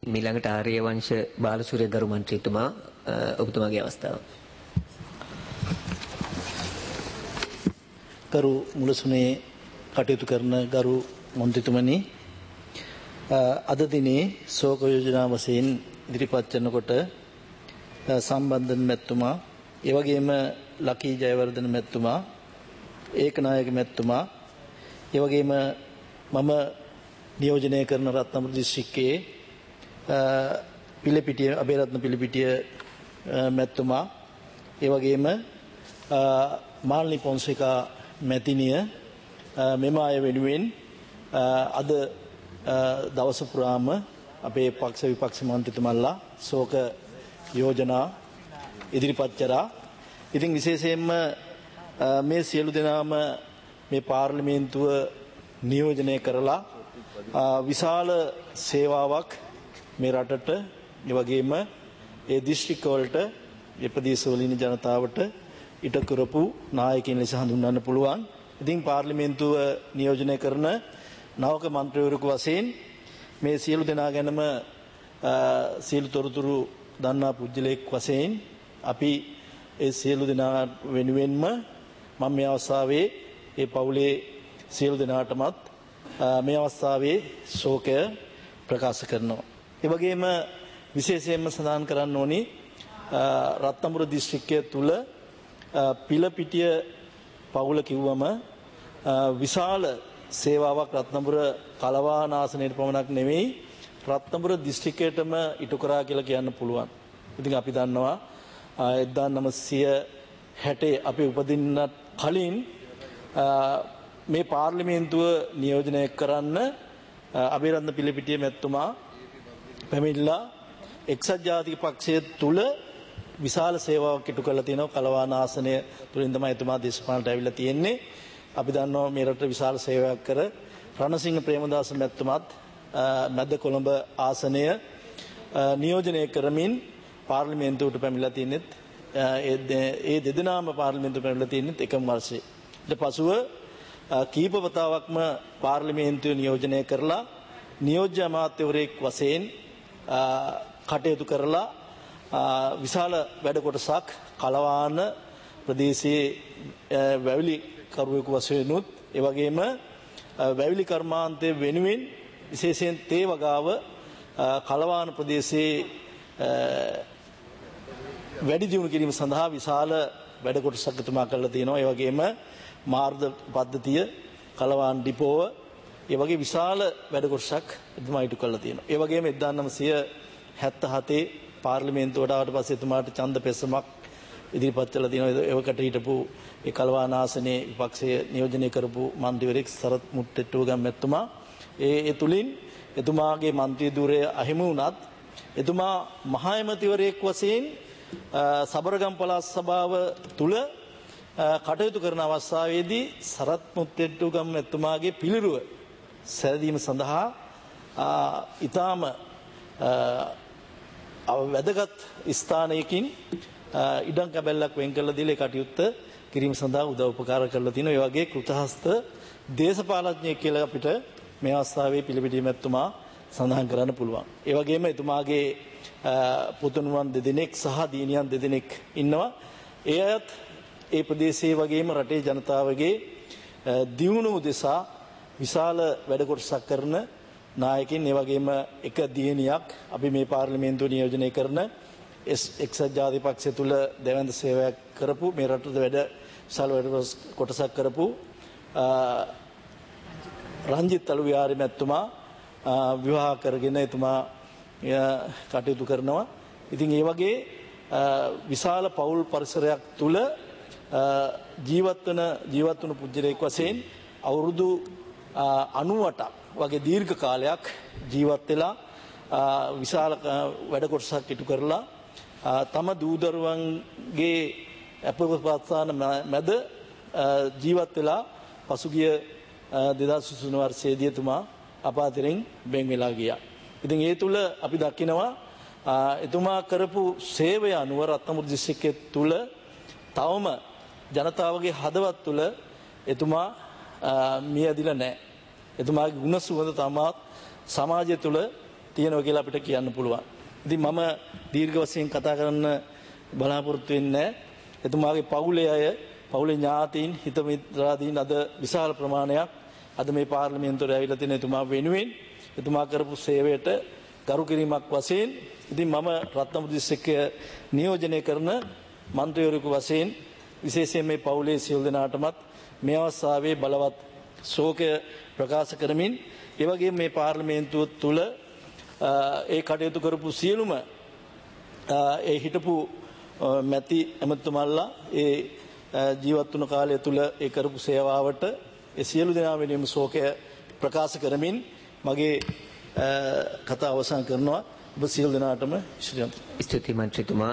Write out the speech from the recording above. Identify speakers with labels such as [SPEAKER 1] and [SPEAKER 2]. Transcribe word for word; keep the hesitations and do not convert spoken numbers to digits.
[SPEAKER 1] මිලඟට ආර්යවංශ බාලසූරිය ගරු මන්ත්‍රීතුමා ඔබතුමාගේ අවස්ථාව.
[SPEAKER 2] ගරු මුලසුනේ කටයුතු කරන ගරු මන්ත්‍රීතුමනි, අද දිනේ ශෝක යෝජනා වශයෙන් ඉදිරිපත් කරනකොට සම්බන්ධන මැතිතුමා, ඒ වගේම ලකී ජයවර්ධන මැතිතුමා, ඒකනායක මැතිතුමා, ඒ වගේම මම නියෝජනය කරන රත්නපුර දිස්ත්‍රික්කයේ පිළිපිටිය අබේරත්න පිළිපිටිය මැතිතුමා, ඒ වගේම මාල්නි පොන්සේකා මැතිණිය මෙම අය වෙනුවෙන් අද දවස පුරාම අපේ පක්ෂ විපක්ෂ මන්ත්‍රීතුමන්ලා ශෝක යෝජනා ඉදිරිපත් කරා. ඉතින් විශේෂයෙන්ම මේ සියලු දෙනාම මේ පාර්ලිමේන්තුව නියෝජනය කරලා විශාල සේවාවක් මේ රටට, ඒ වගේම ඒ දිස්ත්‍රික්ක වලට, ඒ ප්‍රදේශවලින් ජනතාවට ඉට කරපු නායකයින් ලෙස හඳුන්වන්න පුළුවන්. ඉතින් පාර්ලිමේන්තුව නියෝජනය කරන නවක මන්ත්‍රීවරයෙකු වශයෙන් මේ සියලු දෙනා ගැනම සියලු තොරතුරු දන්නා පුද්ගලයෙක් වශයෙන් අපි ඒ සියලු දෙනා වෙනුවෙන්ම මම මේ අවස්ථාවේ ඒ පවුලේ සියලු දෙනාටමත් මේ අවස්ථාවේ ශෝකය ප්‍රකාශ කරනවා. ඒ වගේම විශේෂයෙන්ම සඳහන් කරන්න ඕනි රත්නපුර දිස්ත්‍රික්කය තුල පිළපිටිය පවුල කිව්වම විශාල සේවාවක් රත්නපුර කලවානාසනයේ පමණක් නෙවෙයි රත්නපුර දිස්ත්‍රික්කයටම ඉටු කරා කියලා කියන්න පුළුවන්. ඉතින් අපි දන්නවා එක්දාස් නවසිය හැටේ අපි උපදින්නත් කලින් මේ පාර්ලිමේන්තුව නියෝජනය කරන්න අබේරත්න පිළිපිටිය මැතිතුමා පැමිණිලා එක්සත් ජාතික පක්ෂය තුල විශාල සේවාවක් ඉටු කරලා තියෙනවා. කලවාන ආසනය තුලින් තමයි එතුමා දේශපාලනට ඇවිල්ලා තියෙන්නේ. අපි දන්නවා මේ රටට විශාල සේවයක් කර රණසිංහ ප්‍රේමදාස මැතිතුමාත් මැද කොළඹ ආසනය නියෝජනය කරමින් පාර්ලිමේන්තුවට පැමිණලා තියෙනෙත් ඒ දෙදෙනාම පාර්ලිමේන්තුවට පැමිණලා තියෙනෙත් එකම වර්ෂයේ. ඊට පසුව කීප වතාවක්ම පාර්ලිමේන්තුව නියෝජනය කරලා නියෝජ්‍ය අමාත්‍යවරයෙක් වශයෙන් කටයුතු කරලා විශාල වැඩ කොටසක් කලවාන ප්‍රදේශයේ වැවිලි කරුවෙකු වශයෙන් උත්, ඒ වගේම වැවිලි කර්මාන්තයේ වෙනුවෙන් විශේෂයෙන් තේ වගාව කලවාන ප්‍රදේශයේ වැඩි දියුණු කිරීම සඳහා විශාල වැඩ කොටසක් එතුමා කරලා තියෙනවා. ඒ වගේම මාර්ග පද්ධතිය, කලවාන් ඩිපෝව, ඒ වගේ විශාල වැඩ කොටසක් එතුමා ඉටු කරලා තියෙනවා. ඒ වගේම එක්දාස් නවසිය හැත්තෑ පාර්ලිමේන්තුවට ආවට පස්සේ එතුමාට ඡන්ද පෙස්සමක් ඉදිරිපත් කළා තියෙනවා. ඒවකට හිටපු ඒ කලවාන ආසනයේ විපක්ෂයේ නියෝජනය කරපු මන්ත්‍රීවරයෙක් සරත් මුට්ටෙට්ටුවගම් මැතිතුමා, ඒ ඒ තුලින් එතුමාගේ මන්ත්‍රී ධුරය අහිමි වුණත් එතුමා මහා ඇමතිවරයෙක් වශයෙන් සබරගම් පළාත් සභාව තුල කටයුතු කරන අවස්ථාවේදී සරත් මුට්ටෙට්ටුවගම් මැතිතුමාගේ පිළිරුව සැදීම සඳහා ඊටාම වැදගත් ස්ථානයකින් ඉඩම් කැබැල්ලක් වෙන් කරලා දීලා ඒ කටයුත්ත කිරීම සඳහා උදව් උපකාර කරලා තිනවා. ඒ වගේ කෘතහස්ත දේශපාලඥයෙක් කියලා අපිට මේ අවස්ථාවේ පිළිපිටිය මැතිතුමා සඳහන් කරන්න පුළුවන්. ඒ වගේම එතුමාගේ පුතුණුවන් දෙදෙනෙක් සහ දියණියන් දෙදෙනෙක් ඉන්නවා. ඒ අයත් ඒ ප්‍රදේශයේ වගේම රටේ ජනතාවගේ දියුණුව උදෙසා විශාල වැඩ කොටසක් කරන නායකින්. ඒ වගේම එක දියණියක් අපි මේ පාර්ලිමේන්තුව නියෝජනය කරන එක්සත් ජාතික පක්ෂය තුල දෙවැන්ද සේවයක් කරපු, මේ රටට වැඩ විශාල වැඩ කොටසක් කරපු රංජිත් අලුවිහාරි මැතිතුමා විවාහ කරගෙන එතුමා කටයුතු කරනවා. ඉතින් ඒ වගේ විශාල පෞල් පරිසරයක් තුල ජීවත් වෙන ජීවත් වුණු පුද්ගලයෙක් වශයෙන් අවුරුදු අනූඅටක් වගේ දීර්ඝ කාලයක් ජීවත් වෙලා විශාල වැඩ කොටසක් ඉටු කරලා තම දූ දරුවන්ගේ අපවත්සාන මැද ජීවත් වෙලා පසුගිය දෙදාස් විසිතුන වර්ෂයේදී එතුමා අපාතරින් බෙන් වෙලා ගියා. ඉතින් ඒ තුල අපි දකිනවා එතුමා කරපු සේවය අනුව රත්නපුර දිස්ත්‍රික්කයේ තුල තවම ජනතාවගේ හදවත් තුල එතුමා මියදිලා නැහැ. එතුමාගේ ගුණ සුවඳ තමා සමාජය තුල තියෙනවා කියලා අපිට කියන්න පුළුවන්. ඉතින් මම දීර්ඝ වශයෙන් කතා කරන්න බලාපොරොත්තු වෙන්නේ එතුමාගේ පවුලේ අය, පවුලේ ඥාතීන්, හිත මිත්‍රාදීන් අද විශාල ප්‍රමාණයක් අද මේ පාර්ලිමේන්තුවට ඇවිල්ලා තියෙන එතුමා වෙනුවෙන් එතුමා කරපු සේවයට ගරු කිරීමක් වශයෙන් ඉතින් මම රත්නපුර දිස්ත්‍රික්කය නියෝජනය කරන මන්ත්‍රීවරයෙකු වශයෙන් විශේෂයෙන් මේ පවුලේ සියලු දෙනාටමත් මේ අවස්ථාවේ බලවත් ශෝකය ප්‍රකාශ කරමින් ඒ වගේම මේ පාර්ලිමේන්තුව තුළ ඒ කටයුතු කරපු සියලුම ඒ හිටපු මැති ඇමතුමල්ලා ඒ ජීවත් වුණ කාලය තුළ ඒ කරපු සේවාවට ඒ සියලු දෙනා වෙනුවෙන් ශෝකය ප්‍රකාශ කරමින් මගේ කතාව අවසන් කරනවා. ඔබ සියලු දෙනාටම
[SPEAKER 1] ස්තුතියි මන්ත්‍රීතුමා.